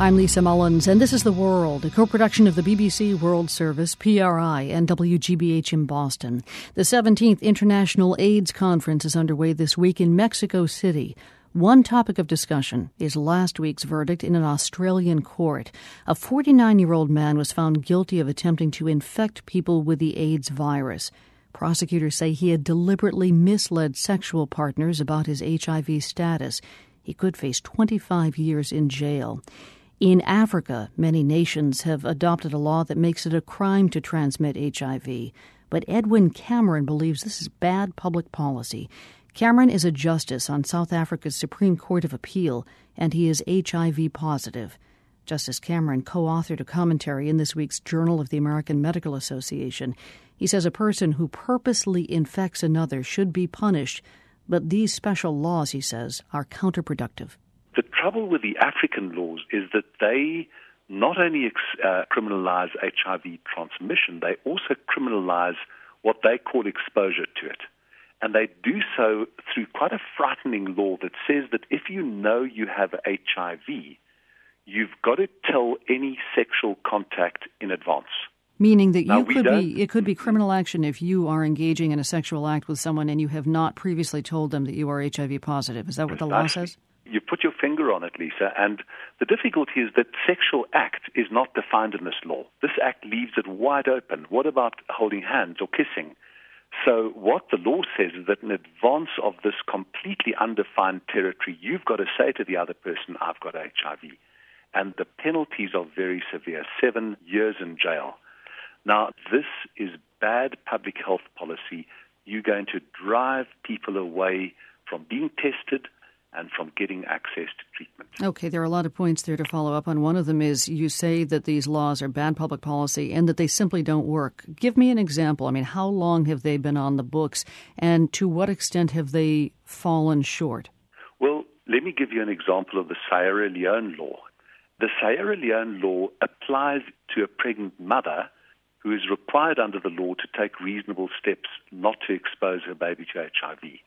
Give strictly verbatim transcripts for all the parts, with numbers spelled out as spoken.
I'm Lisa Mullins, and this is The World, a co-production of the B B C World Service, P R I, and W G B H in Boston. The seventeenth International AIDS Conference is underway this week in Mexico City. One topic of discussion is last week's verdict in an Australian court. A forty-nine-year-old man was found guilty of attempting to infect people with the AIDS virus. Prosecutors say he had deliberately misled sexual partners about his H I V status. He could face twenty-five years in jail. In Africa, many nations have adopted a law that makes it a crime to transmit H I V. But Edwin Cameron believes this is bad public policy. Cameron is a justice on South Africa's Supreme Court of Appeal, and he is H I V positive. Justice Cameron co-authored a commentary in this week's Journal of the American Medical Association. He says a person who purposely infects another should be punished, but these special laws, he says, are counterproductive. The trouble with the African laws is that they not only ex- uh, criminalize H I V transmission, they also criminalize what they call exposure to it. And they do so through quite a frightening law that says that if you know you have H I V, you've got to tell any sexual contact in advance. Meaning that you now, could be, it could be criminal action if you are engaging in a sexual act with someone and you have not previously told them that you are H I V positive. Is that what the law says? You put your finger on it, Lisa, and the difficulty is that sexual act is not defined in this law. This act leaves it wide open. What about holding hands or kissing? So what the law says is that in advance of this completely undefined territory, you've got to say to the other person, I've got H I V. And the penalties are very severe, seven years in jail. Now, this is bad public health policy. You're going to drive people away from being tested and from getting access to treatment. Okay, there are a lot of points there to follow up on. One of them is you say that these laws are bad public policy and that they simply don't work. Give me an example. I mean, how long have they been on the books, and to what extent have they fallen short? Well, let me give you an example of the Sierra Leone law. The Sierra Leone law applies to a pregnant mother who is required under the law to take reasonable steps not to expose her baby to H I V.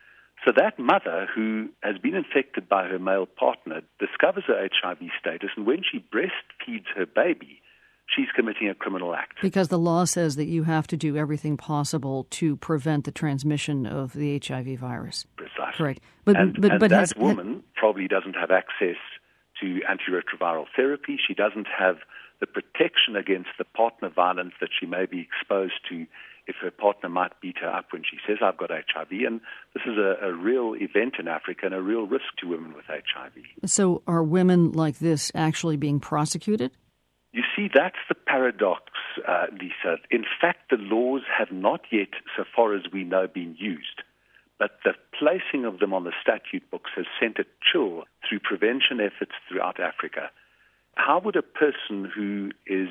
So that mother who has been infected by her male partner discovers her H I V status, and when she breastfeeds her baby, she's committing a criminal act. Because the law says that you have to do everything possible to prevent the transmission of the H I V virus. Precisely. Correct. But, and but, and but that has, woman probably doesn't have access to antiretroviral therapy. She doesn't have the protection against the partner violence that she may be exposed to if her partner might beat her up when she says, I've got H I V. And this is a, a real event in Africa and a real risk to women with H I V. So are women like this actually being prosecuted? You see, that's the paradox, uh, Lisa. In fact, the laws have not yet, so far as we know, been used. But the placing of them on the statute books has sent a chill through prevention efforts throughout Africa. How would a person who is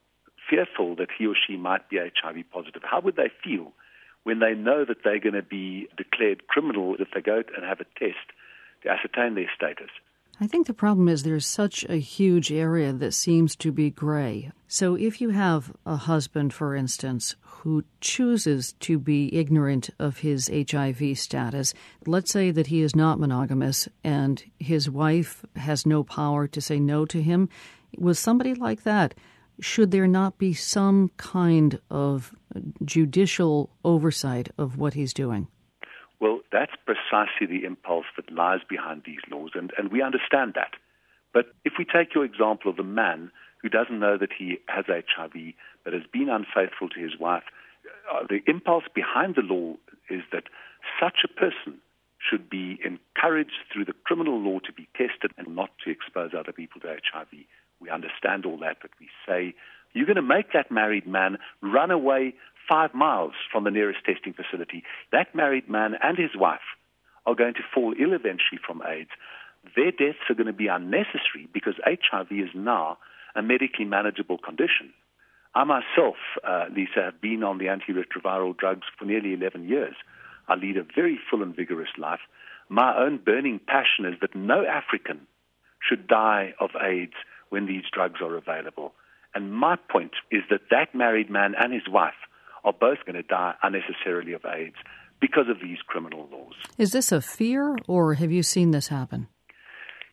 fearful that he or she might be H I V positive, how would they feel when they know that they're going to be declared criminal if they go and have a test to ascertain their status? I think the problem is there's such a huge area that seems to be gray. So if you have a husband, for instance, who chooses to be ignorant of his H I V status, let's say that he is not monogamous and his wife has no power to say no to him, with somebody like that, should there not be some kind of judicial oversight of what he's doing? Well, that's precisely the impulse that lies behind these laws, and, and we understand that. But if we take your example of the man who doesn't know that he has H I V but has been unfaithful to his wife, uh, the impulse behind the law is that such a person should be encouraged through the criminal law to be tested and not to expose other people to H I V. We understand all that, but we say, you're going to make that married man run away five miles from the nearest testing facility. That married man and his wife are going to fall ill eventually from AIDS. Their deaths are going to be unnecessary because H I V is now a medically manageable condition. I myself, uh, Lisa, have been on the antiretroviral drugs for nearly eleven years. I lead a very full and vigorous life. My own burning passion is that no African should die of AIDS when these drugs are available. And my point is that that married man and his wife are both going to die unnecessarily of AIDS because of these criminal laws. Is this a fear, or have you seen this happen?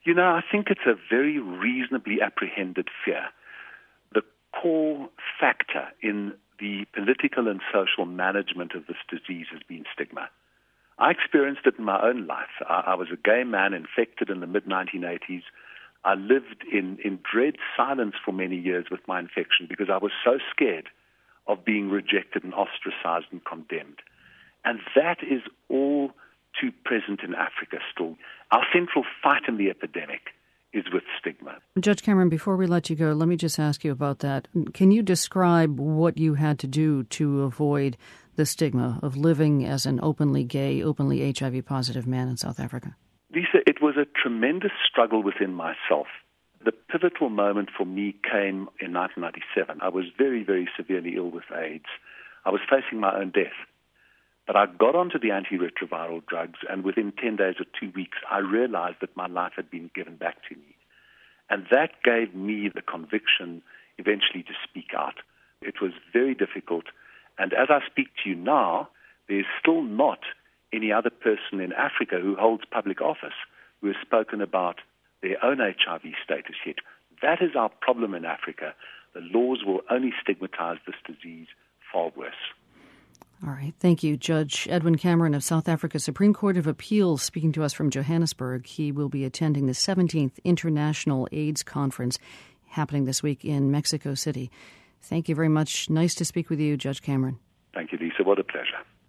You know, I think it's a very reasonably apprehended fear. The core factor in the political and social management of this disease has been stigma. I experienced it in my own life. I, I was a gay man infected in the mid nineteen eighties. I lived in, in dread silence for many years with my infection because I was so scared of being rejected and ostracized and condemned. And that is all too present in Africa still. Our central fight in the epidemic is with stigma. Judge Cameron, before we let you go, let me just ask you about that. Can you describe what you had to do to avoid the stigma of living as an openly gay, openly H I V positive man in South Africa? Lisa, it was a tremendous struggle within myself. The pivotal moment for me came in nineteen ninety-seven. I was very, very severely ill with AIDS. I was facing my own death. But I got onto the antiretroviral drugs, and within ten days or two weeks, I realized that my life had been given back to me. And that gave me the conviction eventually to speak out. It was very difficult. And as I speak to you now, there's still not any other person in Africa who holds public office who has spoken about their own H I V status yet. That is our problem in Africa. The laws will only stigmatize this disease far worse. All right. Thank you, Judge Edwin Cameron of South Africa Supreme Court of Appeals, speaking to us from Johannesburg. He will be attending the seventeenth International AIDS Conference happening this week in Mexico City. Thank you very much. Nice to speak with you, Judge Cameron. Thank you, Lisa. What a pleasure.